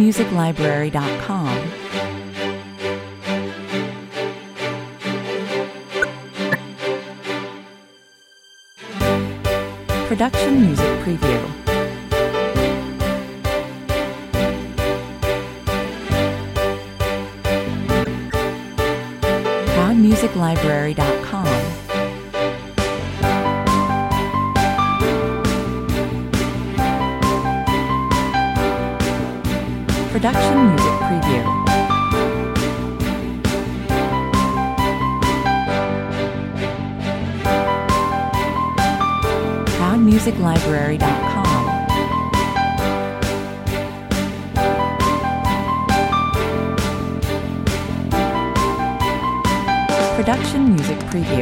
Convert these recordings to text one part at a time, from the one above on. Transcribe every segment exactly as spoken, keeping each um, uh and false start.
music library dot com. Production Music Preview. proud music library dot com. Production Music Preview. proud music library dot com. Production Music Preview.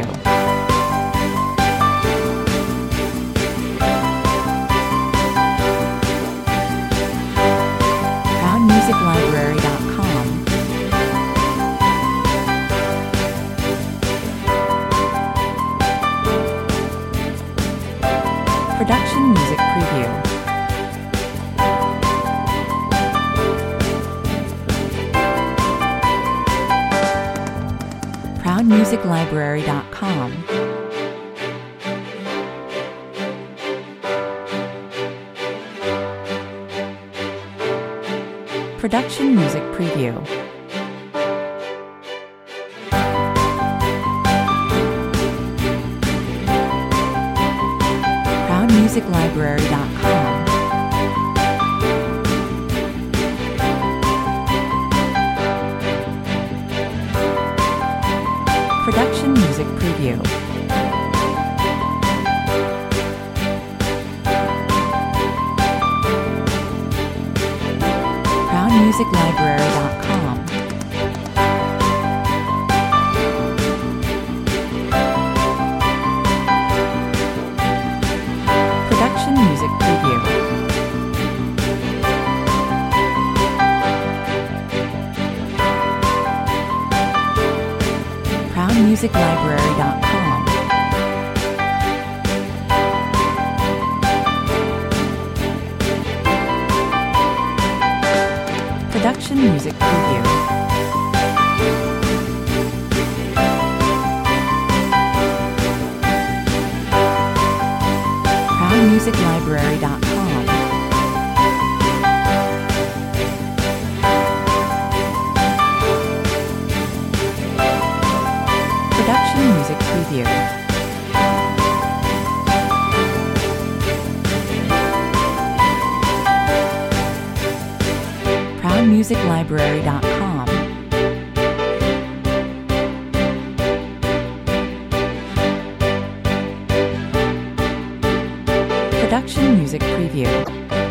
proud music library dot com. Production Music Preview. proud music library dot com. Production Music Preview. proud music library dot com. Production Music Preview. proud music library dot com. Production Music Preview. proud music library dot com. Production Music Preview. proud music library dot com. Production Music Preview. proud music library dot com. Production Music Preview.